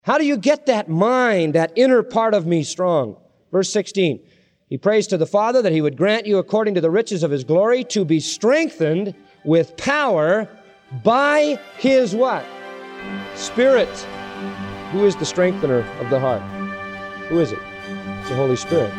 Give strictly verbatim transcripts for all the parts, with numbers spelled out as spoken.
How do you get that mind, that inner part of me strong? Verse sixteen, he prays to the Father that he would grant you according to the riches of his glory to be strengthened with power by his what? Spirit. Who is the strengthener of the heart? Who is it? It's the Holy Spirit.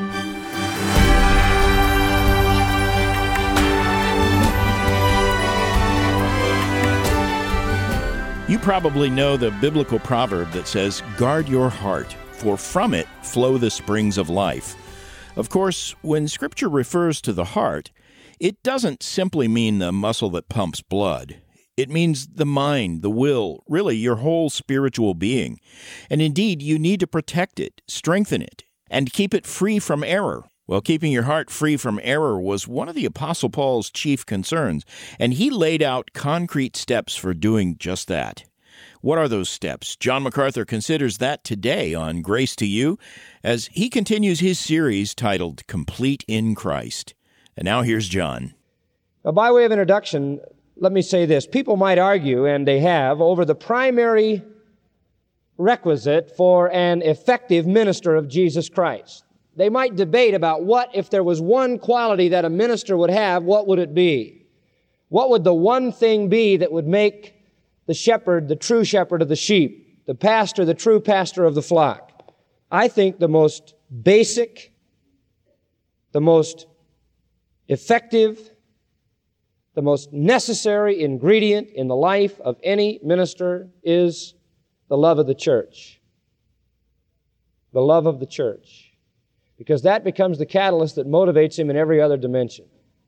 You probably know the biblical proverb that says, "Guard your heart, for from it flow the springs of life." Of course, when Scripture refers to the heart, it doesn't simply mean the muscle that pumps blood. It means the mind, the will, really your whole spiritual being. And indeed, you need to protect it, strengthen it, and keep it free from error. Well, keeping your heart free from error was one of the Apostle Paul's chief concerns, and he laid out concrete steps for doing just that. What are those steps? John MacArthur considers that today on Grace to You as he continues his series titled Complete in Christ. And now here's John. Now, by way of introduction, let me say this. People might argue, and they have, over the primary requisite for an effective minister of Jesus Christ. They might debate about what, if there was one quality that a minister would have, what would it be? What would the one thing be that would make the shepherd the true shepherd of the sheep, the pastor the true pastor of the flock? I think the most basic, the most effective, the most necessary ingredient in the life of any minister is the love of the church. The love of the church. Because that becomes the catalyst that motivates him in every other dimension.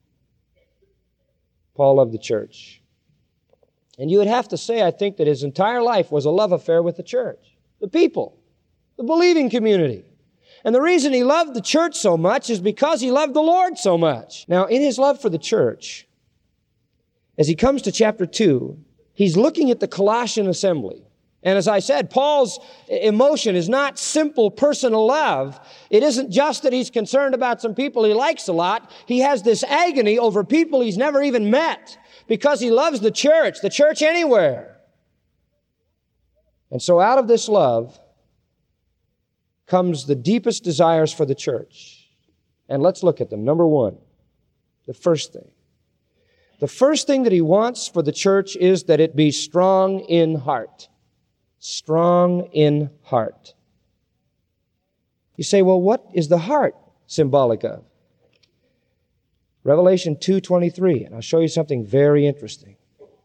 Paul loved the church. And you would have to say, I think, that his entire life was a love affair with the church, the people, the believing community. And the reason he loved the church so much is because he loved the Lord so much. Now, in his love for the church, as he comes to chapter two, he's looking at the Colossian assembly. And as I said, Paul's emotion is not simple personal love. It isn't just that he's concerned about some people he likes a lot. He has this agony over people he's never even met because he loves the church, the church anywhere. And so out of this love comes the deepest desires for the church. And let's look at them. Number one, the first thing. The first thing that he wants for the church is that it be strong in heart. Strong in heart. You say, well, what is the heart symbolic of? Revelation two twenty-three, and I'll show you something very interesting.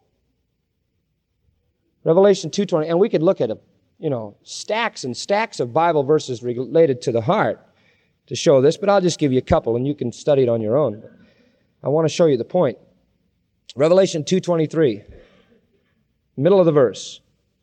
Revelation two twenty, and we could look at, a, you know, stacks and stacks of Bible verses related to the heart to show this, but I'll just give you a couple, and you can study it on your own. I want to show you the point. Revelation two twenty-three, middle of the verse.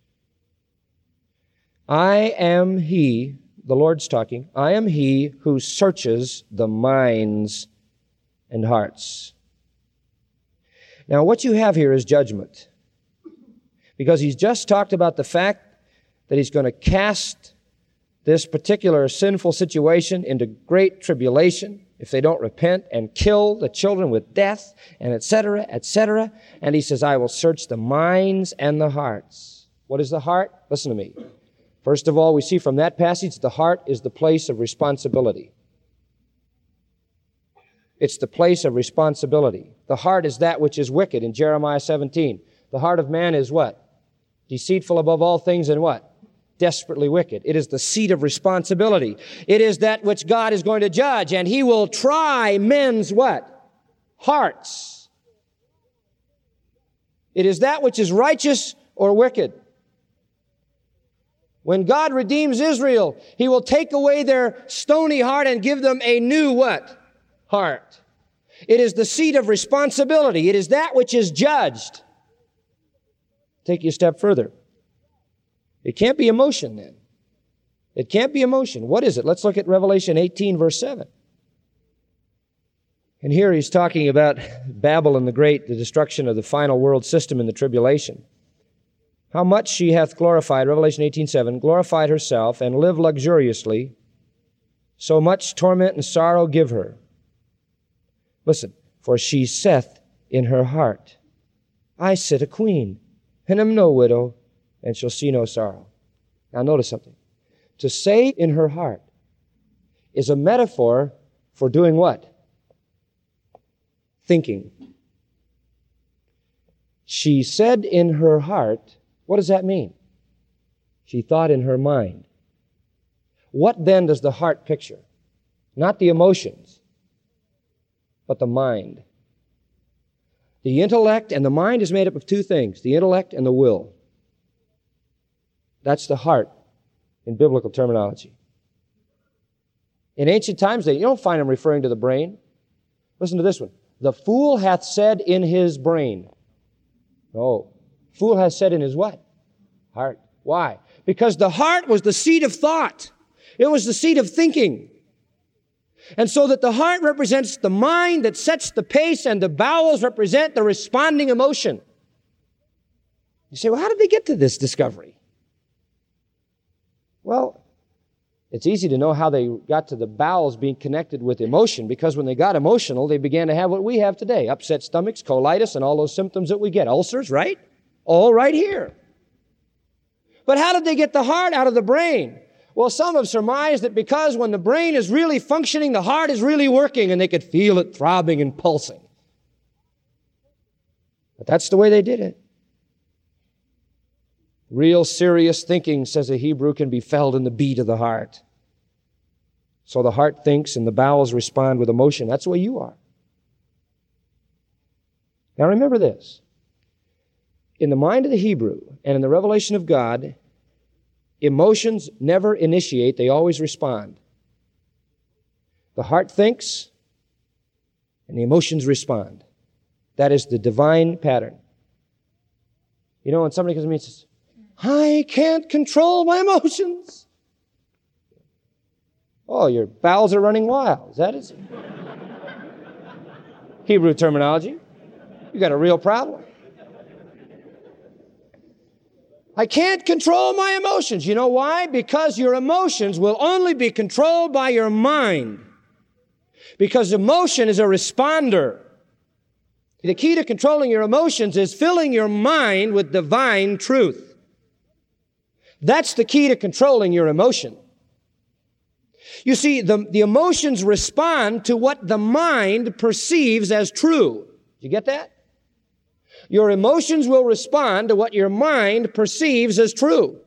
I am he, the Lord's talking, I am he who searches the minds and hearts. Now, what you have here is judgment. Because he's just talked about the fact that he's going to cast this particular sinful situation into great tribulation if they don't repent, and kill the children with death, and et cetera, et cetera. And he says, I will search the minds and the hearts. What is the heart? Listen to me. First of all, we see from that passage, the heart is the place of responsibility. It's the place of responsibility. The heart is that which is wicked in Jeremiah seventeen. The heart of man is what? Deceitful above all things and what? Desperately wicked. It is the seat of responsibility. It is that which God is going to judge, and he will try men's what? Hearts. It is that which is righteous or wicked. When God redeems Israel, he will take away their stony heart and give them a new what? Heart. It is the seat of responsibility. It is that which is judged. Take you a step further. It can't be emotion then. It can't be emotion. What is it? Let's look at Revelation eighteen, verse seven. And here he's talking about Babylon the Great, the destruction of the final world system in the tribulation. How much she hath glorified, Revelation eighteen seven, glorified herself and lived luxuriously, so much torment and sorrow give her. Listen, for she saith in her heart, I sit a queen, and am no widow, and shall see no sorrow. Now notice something. To say in her heart is a metaphor for doing what? Thinking. She said in her heart, what does that mean? She thought in her mind. What then does the heart picture? Not the emotions, but the mind. The intellect and the mind is made up of two things, the intellect and the will. That's the heart in biblical terminology. In ancient times, they, you don't find them referring to the brain. Listen to this one. The fool hath said in his brain. No. Fool has said in his what? Heart. Why? Because the heart was the seat of thought. It was the seat of thinking. And so that the heart represents the mind that sets the pace and the bowels represent the responding emotion. You say, well, how did they get to this discovery? Well, it's easy to know how they got to the bowels being connected with emotion, because when they got emotional, they began to have what we have today, upset stomachs, colitis, and all those symptoms that we get. Ulcers, right? All right here. But how did they get the heart out of the brain? Well, some have surmised that because when the brain is really functioning, the heart is really working, and they could feel it throbbing and pulsing. But that's the way they did it. Real serious thinking, says a Hebrew, can be felt in the beat of the heart. So the heart thinks and the bowels respond with emotion. That's the way you are. Now remember this. In the mind of the Hebrew and in the revelation of God, emotions never initiate, they always respond. The heart thinks and the emotions respond. That is the divine pattern. You know, when somebody comes to me and says, I can't control my emotions. Oh, your bowels are running wild. Is that it? Hebrew terminology. You got a real problem. I can't control my emotions. You know why? Because your emotions will only be controlled by your mind. Because emotion is a responder. The key to controlling your emotions is filling your mind with divine truth. That's the key to controlling your emotion. You see, the, the emotions respond to what the mind perceives as true. You get that? Your emotions will respond to what your mind perceives as true.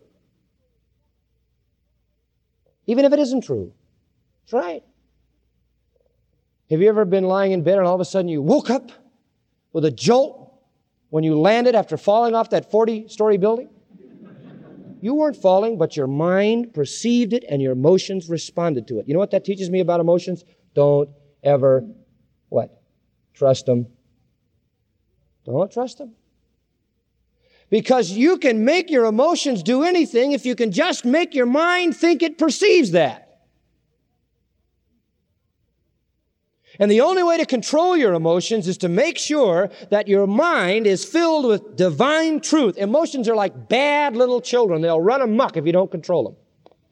Even if it isn't true. That's right. Have you ever been lying in bed and all of a sudden you woke up with a jolt when you landed after falling off that forty-story building? You weren't falling, but your mind perceived it and your emotions responded to it. You know what that teaches me about emotions? Don't ever, what? Trust them. Don't trust them. Because you can make your emotions do anything if you can just make your mind think it perceives that. And the only way to control your emotions is to make sure that your mind is filled with divine truth. Emotions are like bad little children. They'll run amok if you don't control them.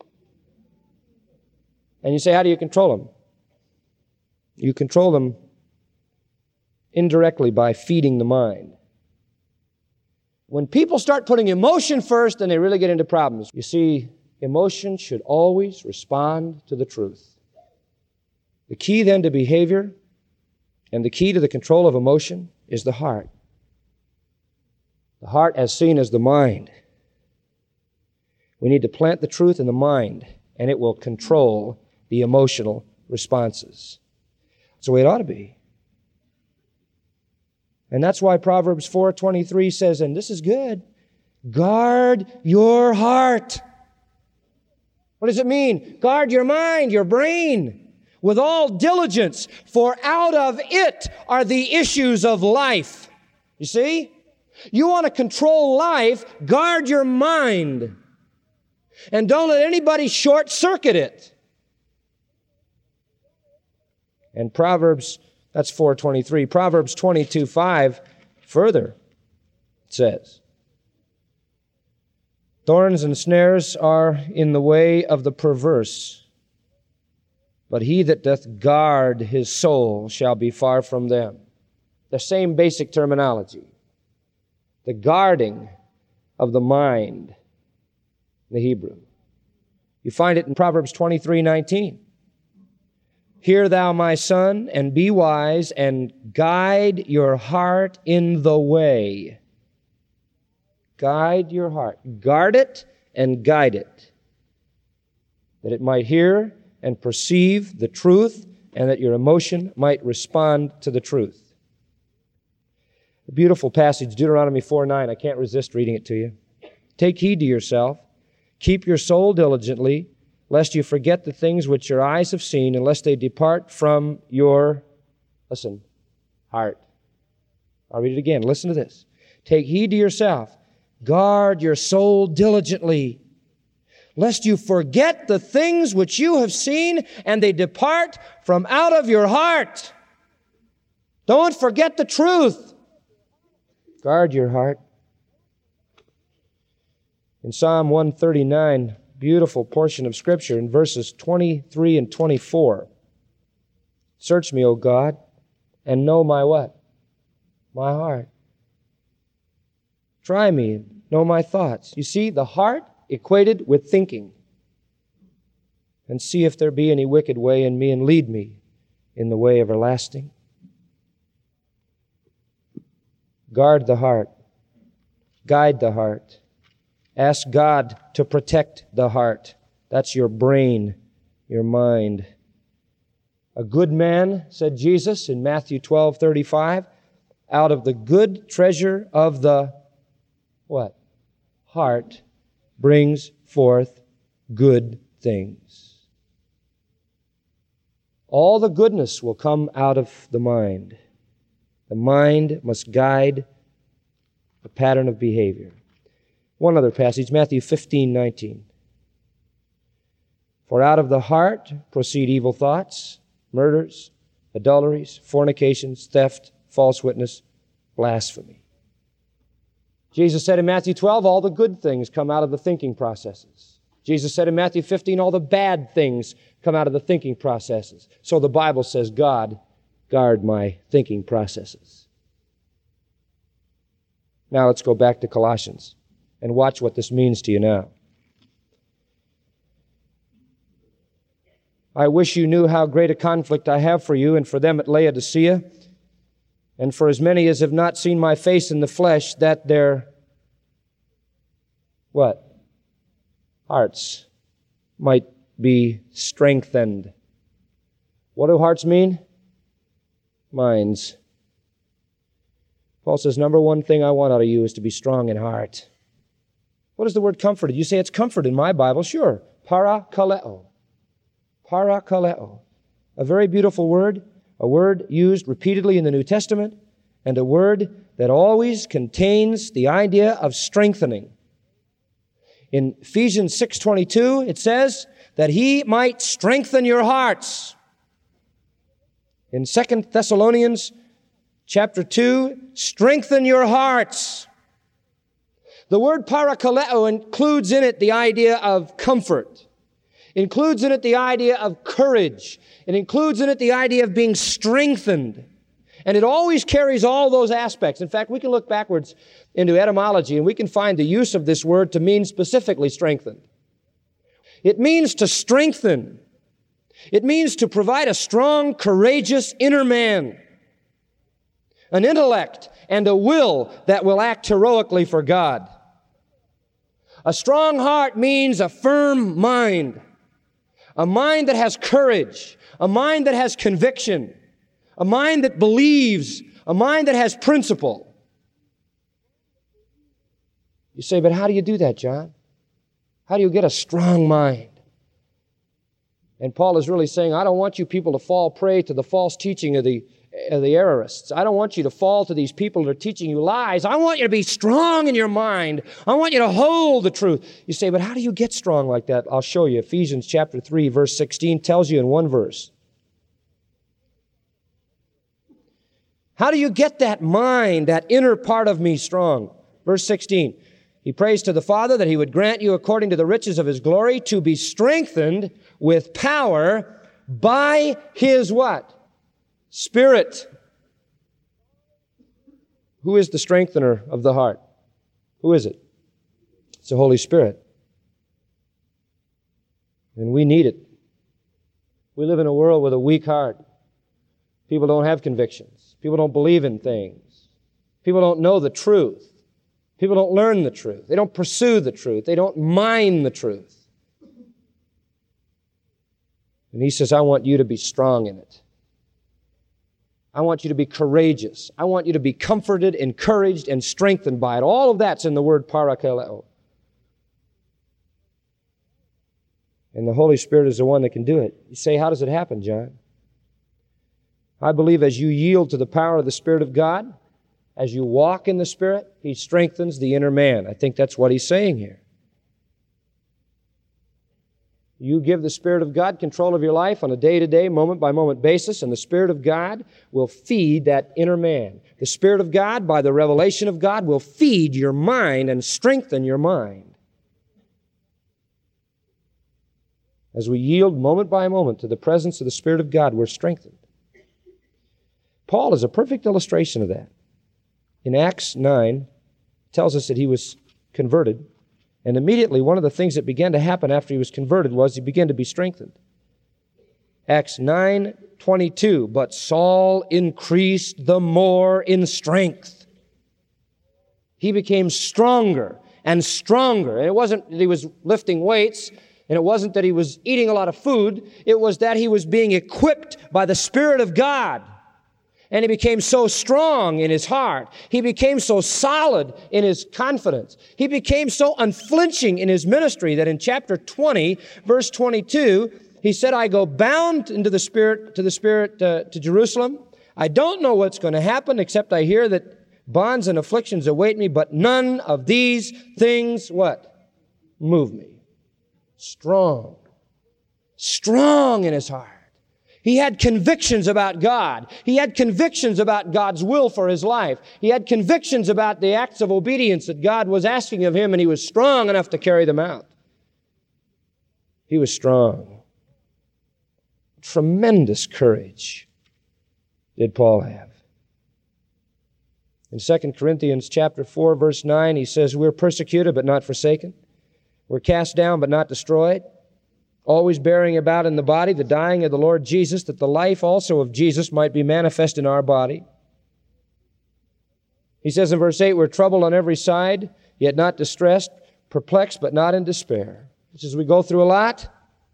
And you say, how do you control them? You control them indirectly by feeding the mind. When people start putting emotion first, then they really get into problems. You see, emotion should always respond to the truth. The key then to behavior and the key to the control of emotion is the heart. The heart as seen as the mind. We need to plant the truth in the mind, and it will control the emotional responses. That's the way it ought to be. And that's why Proverbs four twenty-three says, and this is good, guard your heart. What does it mean? Guard your mind, your brain, with all diligence, for out of it are the issues of life. You see? You want to control life, guard your mind. And don't let anybody short-circuit it. And Proverbs, that's four twenty-three. Proverbs twenty-two five further says, thorns and snares are in the way of the perverse, but he that doth guard his soul shall be far from them. The same basic terminology. The guarding of the mind, the Hebrew. You find it in Proverbs twenty-three nineteen. Hear thou, my son, and be wise, and guide your heart in the way. Guide your heart. Guard it and guide it, that it might hear and perceive the truth, and that your emotion might respond to the truth. A beautiful passage, Deuteronomy four nine. I can't resist reading it to you. Take heed to yourself. Keep your soul diligently, lest you forget the things which your eyes have seen, and lest they depart from your, listen, heart. I'll read it again. Listen to this. Take heed to yourself. Guard your soul diligently, lest you forget the things which you have seen, and they depart from out of your heart. Don't forget the truth. Guard your heart. In Psalm one thirty-nine, beautiful portion of Scripture, in verses twenty-three and twenty-four. Search me, O God, and know my what? My heart. Try me and know my thoughts. You see, the heart equated with thinking. And see if there be any wicked way in me, and lead me in the way everlasting. Guard the heart. Guide the heart. Ask God to protect the heart. That's your brain, your mind. A good man, said Jesus in Matthew twelve thirty-five, out of the good treasure of the, what? Heart brings forth good things. All the goodness will come out of the mind. The mind must guide the pattern of behavior. One other passage, Matthew fifteen nineteen. For out of the heart proceed evil thoughts, murders, adulteries, fornications, theft, false witness, blasphemy. Jesus said in Matthew twelve, all the good things come out of the thinking processes. Jesus said in Matthew fifteen, all the bad things come out of the thinking processes. So the Bible says, God, guard my thinking processes. Now let's go back to Colossians and watch what this means to you now. I wish you knew how great a conflict I have for you and for them at Laodicea, and for as many as have not seen my face in the flesh, that their, what? Hearts might be strengthened. What do hearts mean? Minds. Paul says, number one thing I want out of you is to be strong in heart. What is the word comforted? You say it's comfort in my Bible. Sure. Parakaleo. Parakaleo. A very beautiful word, a word used repeatedly in the New Testament, and a word that always contains the idea of strengthening. In Ephesians six twenty-two, it says that He might strengthen your hearts. In Second Thessalonians chapter two, strengthen your hearts. The word parakaleo includes in it the idea of comfort. It includes in it the idea of courage. It includes in it the idea of being strengthened. And it always carries all those aspects. In fact, we can look backwards into etymology and we can find the use of this word to mean specifically strengthened. It means to strengthen. It means to provide a strong, courageous inner man, an intellect and a will that will act heroically for God. A strong heart means a firm mind, a mind that has courage, a mind that has conviction, a mind that believes, a mind that has principle. You say, but how do you do that, John? How do you get a strong mind? And Paul is really saying, I don't want you people to fall prey to the false teaching of the Uh, the errorists. I don't want you to fall to these people that are teaching you lies. I want you to be strong in your mind. I want you to hold the truth. You say, but how do you get strong like that? I'll show you. Ephesians chapter three, verse sixteen tells you in one verse. How do you get that mind, that inner part of me strong? Verse sixteen. He prays to the Father that He would grant you according to the riches of His glory to be strengthened with power by His what? Spirit. Who is the strengthener of the heart? Who is it? It's the Holy Spirit. And we need it. We live in a world with a weak heart. People don't have convictions. People don't believe in things. People don't know the truth. People don't learn the truth. They don't pursue the truth. They don't mine the truth. And he says, I want you to be strong in it. I want you to be courageous. I want you to be comforted, encouraged, and strengthened by it. All of that's in the word parakaleo. And the Holy Spirit is the one that can do it. You say, how does it happen, John? I believe as you yield to the power of the Spirit of God, as you walk in the Spirit, He strengthens the inner man. I think that's what He's saying here. You give the Spirit of God control of your life on a day-to-day, moment-by-moment basis, and the Spirit of God will feed that inner man. The Spirit of God, by the revelation of God, will feed your mind and strengthen your mind. As we yield moment by moment to the presence of the Spirit of God, we're strengthened. Paul is a perfect illustration of that. In Acts nine, it tells us that he was converted, and immediately one of the things that began to happen after he was converted was he began to be strengthened. Acts nine twenty-two, but Saul increased the more in strength. He became stronger and stronger. And it wasn't that he was lifting weights, and it wasn't that he was eating a lot of food. It was that he was being equipped by the Spirit of God. And he became so strong in his heart. He became so solid in his confidence. He became so unflinching in his ministry that in chapter twenty, verse twenty-two, he said, I go bound into the Spirit, to the Spirit uh, to Jerusalem. I don't know what's going to happen, except I hear that bonds and afflictions await me, but none of these things, what? Move me. Strong. Strong in his heart. He had convictions about God. He had convictions about God's will for his life. He had convictions about the acts of obedience that God was asking of him, and he was strong enough to carry them out. He was strong. Tremendous courage did Paul have. In Second Corinthians chapter four, verse nine, he says, we're persecuted but not forsaken. We're cast down but not destroyed. Always bearing about in the body the dying of the Lord Jesus, that the life also of Jesus might be manifest in our body. He says in verse eight, we're troubled on every side, yet not distressed, perplexed but not in despair. He says we go through a lot,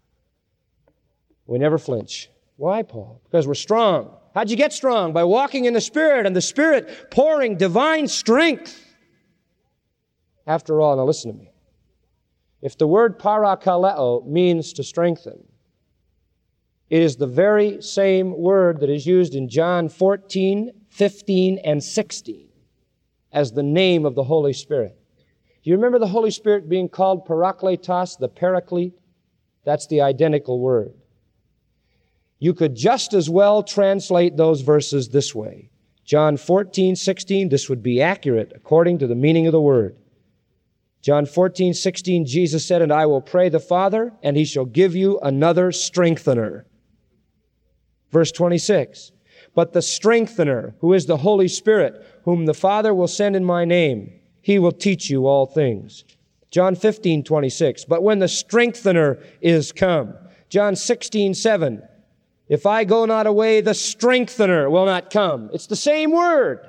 we never flinch. Why, Paul? Because we're strong. How'd you get strong? By walking in the Spirit, and the Spirit pouring divine strength. After all, now listen to me. If the word parakaleo means to strengthen, it is the very same word that is used in John fourteen, fifteen, and sixteen as the name of the Holy Spirit. Do you remember the Holy Spirit being called parakletos, the paraclete? That's the identical word. You could just as well translate those verses this way. John fourteen, sixteen, this would be accurate according to the meaning of the word. John fourteen, sixteen, Jesus said, and I will pray the Father, and He shall give you another strengthener. Verse twenty-six, but the strengthener, who is the Holy Spirit, whom the Father will send in my name, He will teach you all things. John fifteen, twenty-six, but when the strengthener is come. John sixteen, seven, if I go not away, the strengthener will not come. It's the same word.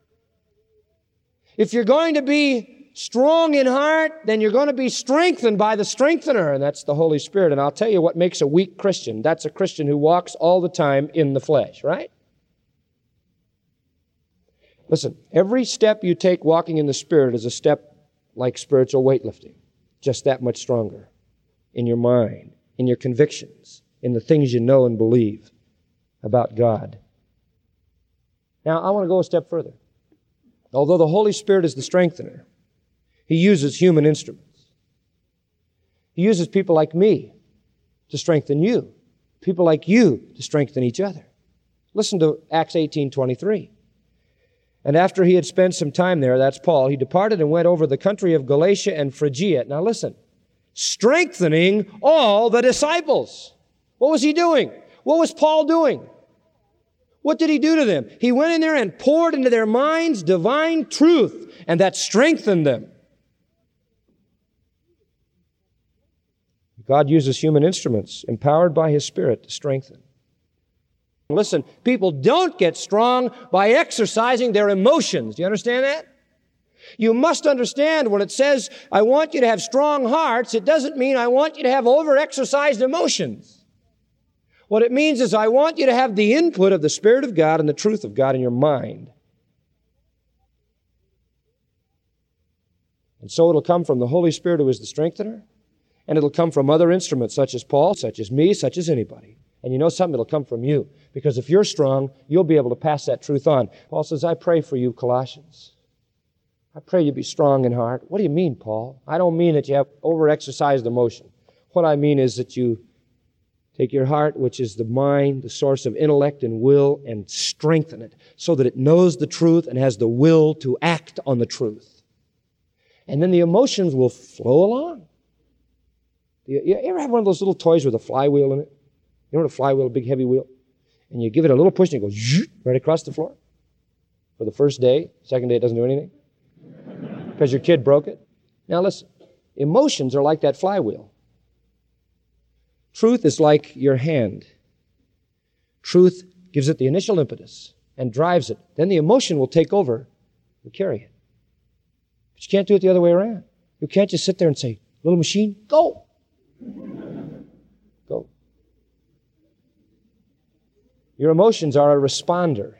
If you're going to be strong in heart, then you're going to be strengthened by the strengthener, and that's the Holy Spirit. And I'll tell you what makes a weak Christian. That's a Christian who walks all the time in the flesh, right? Listen, every step you take walking in the Spirit is a step like spiritual weightlifting, just that much stronger in your mind, in your convictions, in the things you know and believe about God. Now, I want to go a step further. Although the Holy Spirit is the strengthener, He uses human instruments. He uses people like me to strengthen you, people like you to strengthen each other. Listen to Acts eighteen twenty-three. And after he had spent some time there, that's Paul, he departed and went over the country of Galatia and Phrygia. Now listen, strengthening all the disciples. What was he doing? What was Paul doing? What did he do to them? He went in there and poured into their minds divine truth, and that strengthened them. God uses human instruments empowered by His Spirit to strengthen. Listen, people don't get strong by exercising their emotions. Do you understand that? You must understand when it says, I want you to have strong hearts, it doesn't mean I want you to have over-exercised emotions. What it means is I want you to have the input of the Spirit of God and the truth of God in your mind. And so it'll come from the Holy Spirit who is the strengthener, and it'll come from other instruments such as Paul, such as me, such as anybody. And you know something? It'll come from you. Because if you're strong, you'll be able to pass that truth on. Paul says, I pray for you, Colossians. I pray you be strong in heart. What do you mean, Paul? I don't mean that you have over-exercised emotion. What I mean is that you take your heart, which is the mind, the source of intellect and will, and strengthen it so that it knows the truth and has the will to act on the truth. And then the emotions will flow along. You, you ever have one of those little toys with a flywheel in it? You know what a flywheel, a big heavy wheel? And you give it a little push and it goes right across the floor. For the first day, second day it doesn't do anything. Because your kid broke it. Now listen, emotions are like that flywheel. Truth is like your hand. Truth gives it the initial impetus and drives it. Then the emotion will take over and carry it. But you can't do it the other way around. You can't just sit there and say, little machine, go. Go. Your emotions are a responder.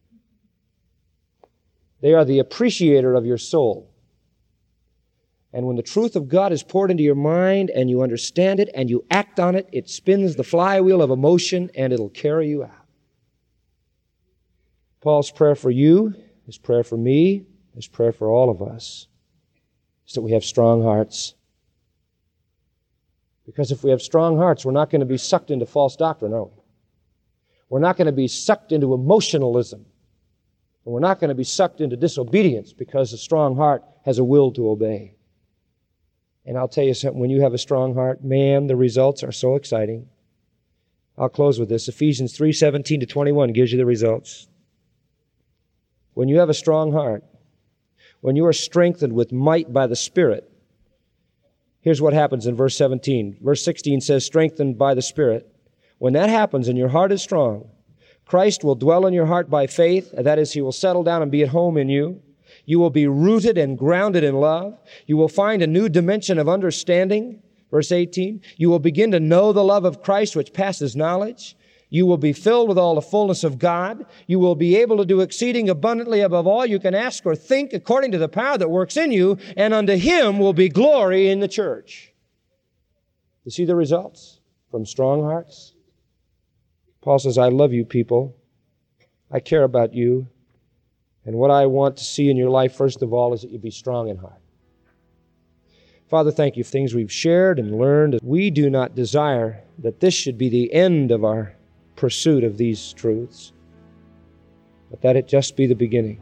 They are the appreciator of your soul. And when the truth of God is poured into your mind and you understand it and you act on it, it spins the flywheel of emotion and it'll carry you out. Paul's prayer for you, his prayer for me, his prayer for all of us is that we have strong hearts. Because if we have strong hearts, we're not going to be sucked into false doctrine, are we? We're not going to be sucked into emotionalism. And we're not going to be sucked into disobedience because a strong heart has a will to obey. And I'll tell you something, when you have a strong heart, man, the results are so exciting. I'll close with this. Ephesians three seventeen to twenty-one gives you the results. When you have a strong heart, when you are strengthened with might by the Spirit, here's what happens in verse seventeen. Verse sixteen says, strengthened by the Spirit. When that happens and your heart is strong, Christ will dwell in your heart by faith. That is, He will settle down and be at home in you. You will be rooted and grounded in love. You will find a new dimension of understanding. Verse eighteen, you will begin to know the love of Christ which passes knowledge. You will be filled with all the fullness of God. You will be able to do exceeding abundantly above all you can ask or think according to the power that works in you, and unto Him will be glory in the church. You see the results from strong hearts? Paul says, I love you people. I care about you. And what I want to see in your life, first of all, is that you be strong in heart. Father, thank you for things we've shared and learned. We do not desire that this should be the end of our pursuit of these truths, but that it just be the beginning.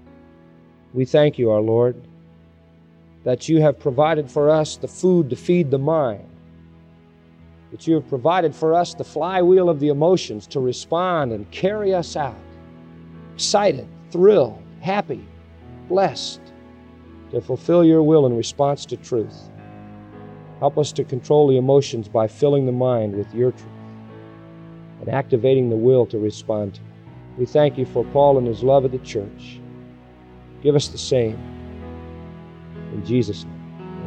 We thank you, our Lord, that you have provided for us the food to feed the mind, that you have provided for us the flywheel of the emotions to respond and carry us out, excited, thrilled, happy, blessed, to fulfill your will in response to truth. Help us to control the emotions by filling the mind with your truth and activating the will to respond to it. We thank you for Paul and his love of the church. Give us the same. In Jesus' name.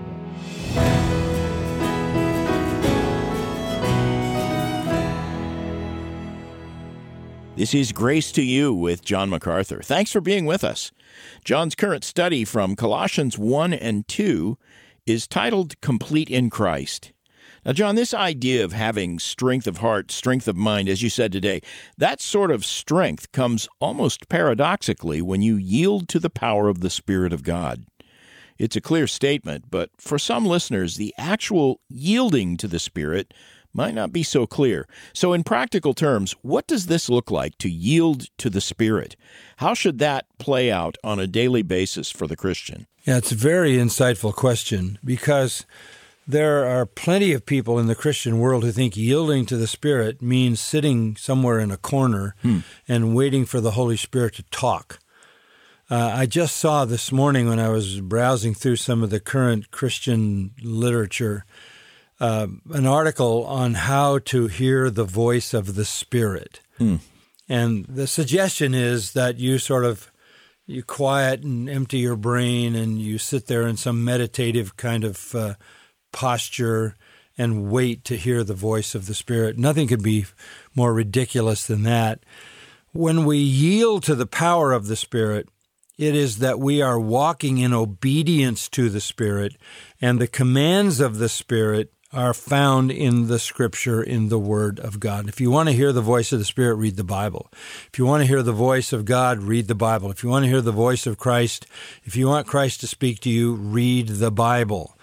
This is Grace to You with John MacArthur. Thanks for being with us. John's current study from Colossians one and two is titled Complete in Christ. Now, John, this idea of having strength of heart, strength of mind, as you said today, that sort of strength comes almost paradoxically when you yield to the power of the Spirit of God. It's a clear statement, but for some listeners, the actual yielding to the Spirit might not be so clear. So in practical terms, what does this look like to yield to the Spirit? How should that play out on a daily basis for the Christian? Yeah, it's a very insightful question, because there are plenty of people in the Christian world who think yielding to the Spirit means sitting somewhere in a corner hmm. and waiting for the Holy Spirit to talk. Uh, I just saw this morning when I was browsing through some of the current Christian literature uh, an article on how to hear the voice of the Spirit. Mm. And the suggestion is that you sort of, you quiet and empty your brain and you sit there in some meditative kind of uh, posture and wait to hear the voice of the Spirit. Nothing could be more ridiculous than that. When we yield to the power of the Spirit, it is that we are walking in obedience to the Spirit, and the commands of the Spirit are found in the Scripture, in the Word of God. If you want to hear the voice of the Spirit, read the Bible. If you want to hear the voice of God, read the Bible. If you want to hear the voice of Christ, if you want Christ to speak to you, read the Bible.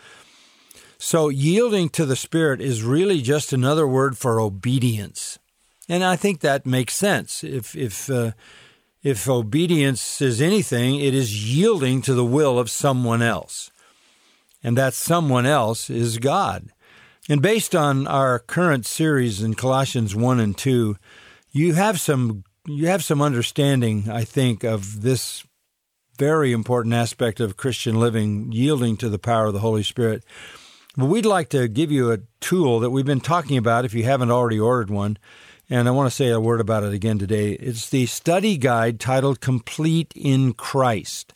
So yielding to the Spirit is really just another word for obedience. And I think that makes sense. If if uh, if obedience is anything, it is yielding to the will of someone else. And that someone else is God. And based on our current series in Colossians one and two, you have some you have some understanding, I think, of this very important aspect of Christian living, yielding to the power of the Holy Spirit. But we'd like to give you a tool that we've been talking about if you haven't already ordered one. And I want to say a word about it again today. It's the study guide titled Complete in Christ.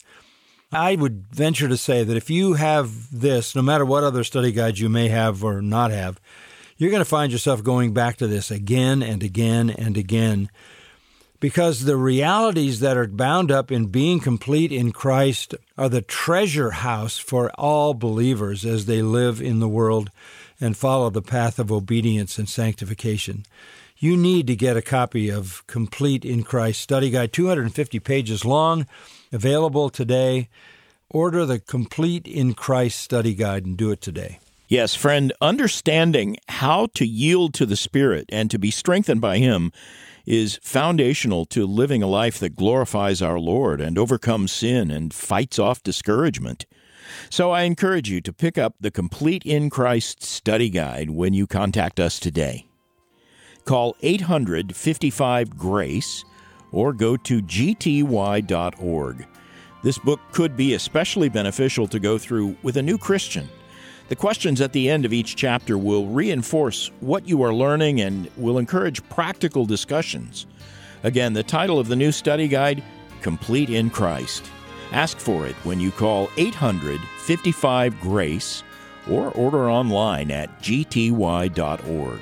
I would venture to say that if you have this, no matter what other study guides you may have or not have, you're going to find yourself going back to this again and again and again, because the realities that are bound up in being complete in Christ are the treasure house for all believers as they live in the world and follow the path of obedience and sanctification. You need to get a copy of Complete in Christ Study Guide, two hundred fifty pages long, available today. Order the Complete in Christ Study Guide and do it today. Yes, friend, understanding how to yield to the Spirit and to be strengthened by Him is foundational to living a life that glorifies our Lord and overcomes sin and fights off discouragement. So I encourage you to pick up the Complete in Christ Study Guide when you contact us today. Call eight hundred, fifty-five, GRACE or go to g t y dot org. This book could be especially beneficial to go through with a new Christian. The questions at the end of each chapter will reinforce what you are learning and will encourage practical discussions. Again, the title of the new study guide, Complete in Christ. Ask for it when you call eight hundred, fifty-five, GRACE or order online at g t y dot org.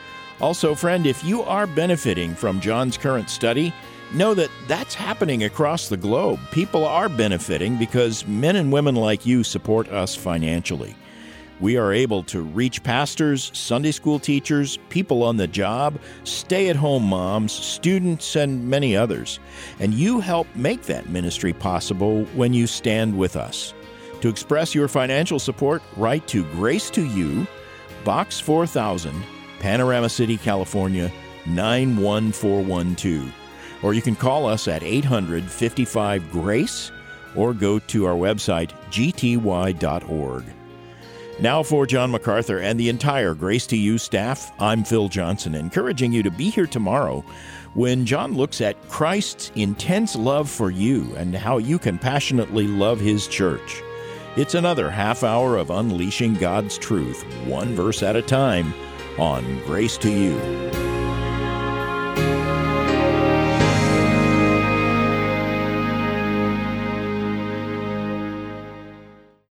Also, friend, if you are benefiting from John's current study, know that that's happening across the globe. People are benefiting because men and women like you support us financially. We are able to reach pastors, Sunday school teachers, people on the job, stay-at-home moms, students, and many others. And you help make that ministry possible when you stand with us. To express your financial support, write to Grace to You, Box four thousand, Panorama City, California, nine one four one two. Or you can call us at eight hundred, fifty-five, GRACE or go to our website, g t y dot org. Now for John MacArthur and the entire Grace to You staff, I'm Phil Johnson, encouraging you to be here tomorrow when John looks at Christ's intense love for you and how you can passionately love His church. It's another half hour of unleashing God's truth, one verse at a time, on Grace to You.